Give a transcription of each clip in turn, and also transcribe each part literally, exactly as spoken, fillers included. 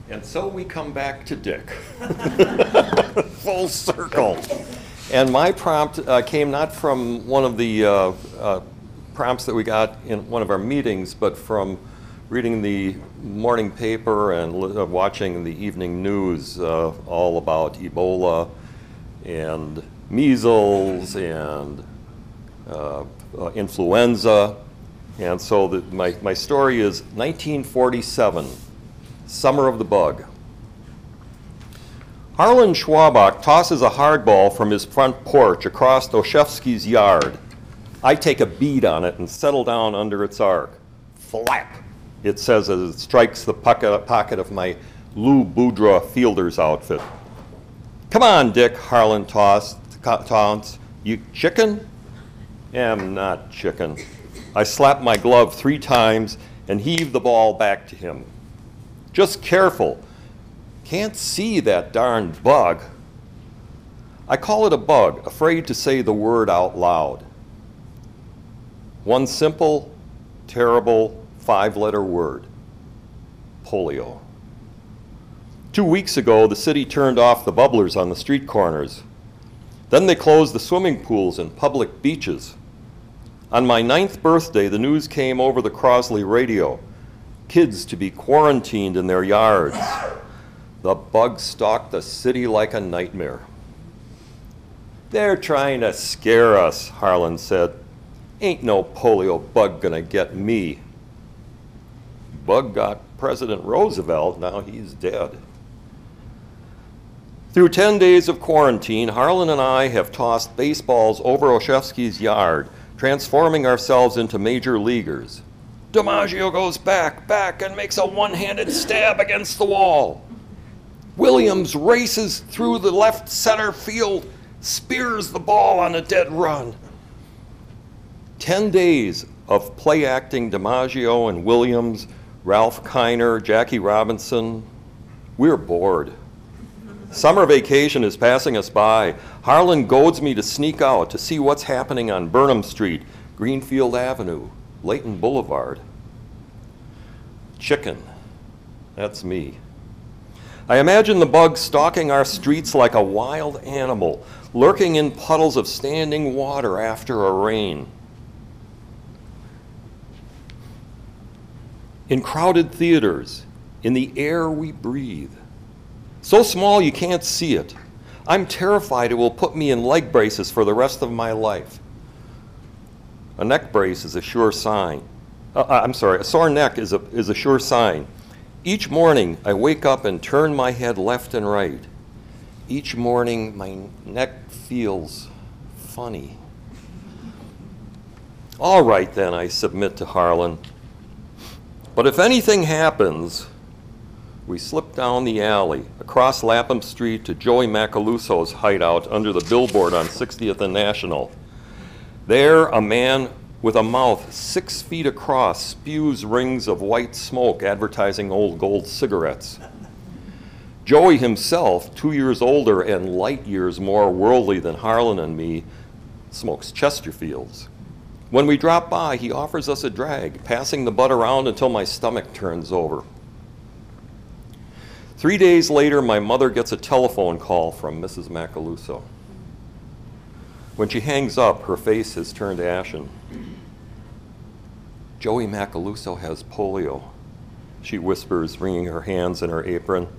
And so we come back to Dick. Full circle. And my prompt uh, came not from one of the uh, uh, prompts that we got in one of our meetings, but from reading the morning paper and li- uh, watching the evening news, uh, all about Ebola and measles and uh, uh, influenza. And so the, my, my story is nineteen forty-seven. Summer of the Bug. Harlan Schwabach tosses a hardball from his front porch across Oshevsky's yard. I take a bead on it and settle down under its arc. Flap, it says as it strikes the pocket, pocket of my Lou Boudreaux fielder's outfit. Come on, Dick, Harlan tossed, taunts. You chicken? Am not chicken. I slap my glove three times and heave the ball back to him. Just careful. Can't see that darn bug. I call it a bug, afraid to say the word out loud. One simple, terrible, five-letter word. Polio. Two weeks ago, the city turned off the bubblers on the street corners. Then they closed the swimming pools and public beaches. On my ninth birthday, the news came over the Crosley radio. Kids to be quarantined in their yards. The bug stalked the city like a nightmare. They're trying to scare us, Harlan said. Ain't no polio bug gonna get me. Bug got President Roosevelt, now he's dead. Through ten days of quarantine, Harlan and I have tossed baseballs over Oshevsky's yard, transforming ourselves into major leaguers. DiMaggio goes back, back, and makes a one-handed stab against the wall. Williams races through the left center field, spears the ball on a dead run. Ten days of play-acting DiMaggio and Williams, Ralph Kiner, Jackie Robinson. We're bored. Summer vacation is passing us by. Harlan goads me to sneak out to see what's happening on Burnham Street, Greenfield Avenue, Layton Boulevard. Chicken. That's me. I imagine the bug stalking our streets like a wild animal, lurking in puddles of standing water after a rain. In crowded theaters, in the air we breathe. So small you can't see it. I'm terrified it will put me in leg braces for the rest of my life. A neck brace is a sure sign. Uh, I'm sorry, a sore neck is a, is a sure sign. Each morning, I wake up and turn my head left and right. Each morning, my neck feels funny. All right, then, I submit to Harlan. But if anything happens, we slip down the alley, across Lapham Street to Joey Macaluso's hideout under the billboard on sixtieth and National. There, a man with a mouth six feet across spews rings of white smoke advertising Old Gold cigarettes. Joey himself, two years older and light years more worldly than Harlan and me, smokes Chesterfields. When we drop by, he offers us a drag, passing the butt around until my stomach turns over. Three days later, my mother gets a telephone call from Missus Macaluso. When she hangs up, her face has turned ashen. Joey Macaluso has polio, she whispers, wringing her hands in her apron.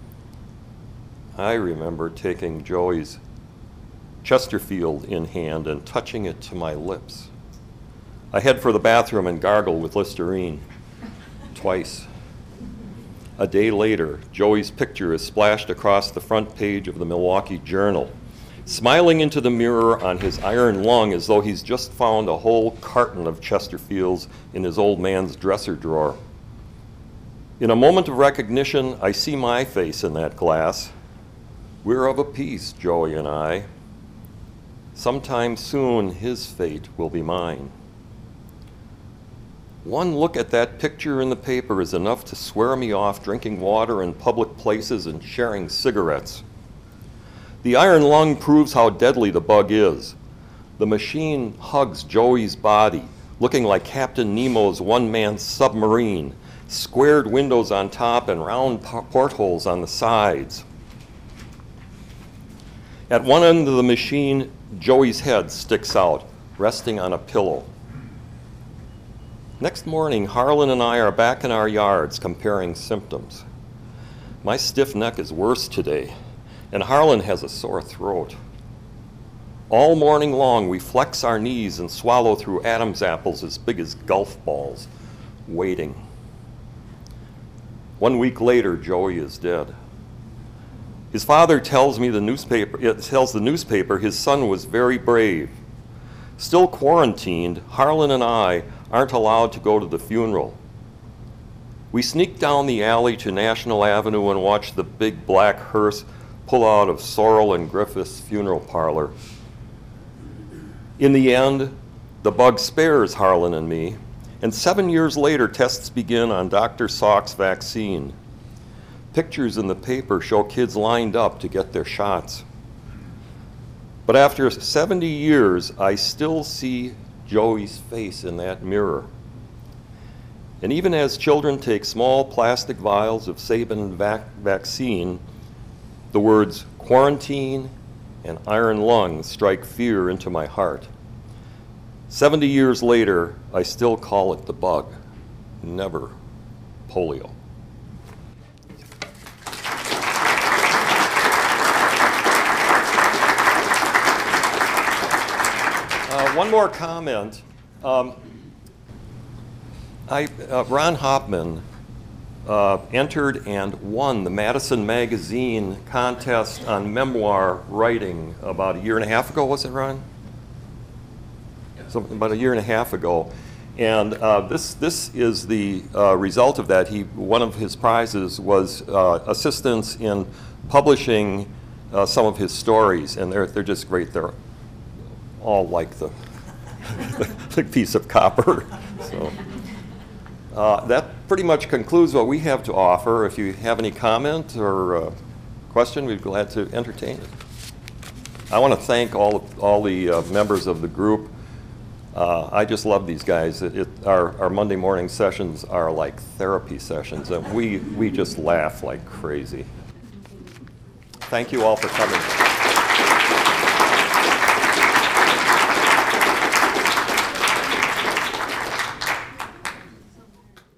I remember taking Joey's Chesterfield in hand and touching it to my lips. I head for the bathroom and gargle with Listerine, twice. A day later, Joey's picture is splashed across the front page of the Milwaukee Journal, smiling into the mirror on his iron lung as though he's just found a whole carton of Chesterfields in his old man's dresser drawer. In a moment of recognition, I see my face in that glass. We're of a piece, Joey and I. Sometime soon, his fate will be mine. One look at that picture in the paper is enough to swear me off drinking water in public places and sharing cigarettes. The iron lung proves how deadly the bug is. The machine hugs Joey's body, looking like Captain Nemo's one-man submarine, squared windows on top and round portholes on the sides. At one end of the machine, Joey's head sticks out, resting on a pillow. Next morning, Harlan and I are back in our yards comparing symptoms. My stiff neck is worse today, and Harlan has a sore throat. All morning long, we flex our knees and swallow through Adam's apples as big as golf balls, waiting. One week later, Joey is dead. His father tells me the newspaper, it tells the newspaper his son was very brave. Still quarantined, Harlan and I aren't allowed to go to the funeral. We sneak down the alley to National Avenue and watch the big black hearse pull out of Sorrell and Griffith's funeral parlor. In the end, the bug spares Harlan and me, and seven years later, tests begin on Doctor Salk's vaccine. Pictures in the paper show kids lined up to get their shots. But after seventy years, I still see Joey's face in that mirror. And even as children take small plastic vials of Sabin vac- vaccine, the words quarantine and iron lung strike fear into my heart. seventy years later, I still call it the bug, never polio. Uh, one more comment. Um, I, uh, Ron Hopman uh, entered and won the Madison Magazine contest on memoir writing about a year and a half ago, was it, Ron? Yeah. So about a year and a half ago. And uh, this this is the uh, result of that. He one of his prizes was uh, assistance in publishing uh, some of his stories, and they're they're just great. They're all like the, the piece of copper. So uh, that pretty much concludes what we have to offer. If you have any comment or uh, question, we'd be glad to entertain it. I want to thank all all the uh, members of the group. Uh, I just love these guys. It, it, our, our Monday morning sessions are like therapy sessions, and we, we just laugh like crazy. Thank you all for coming.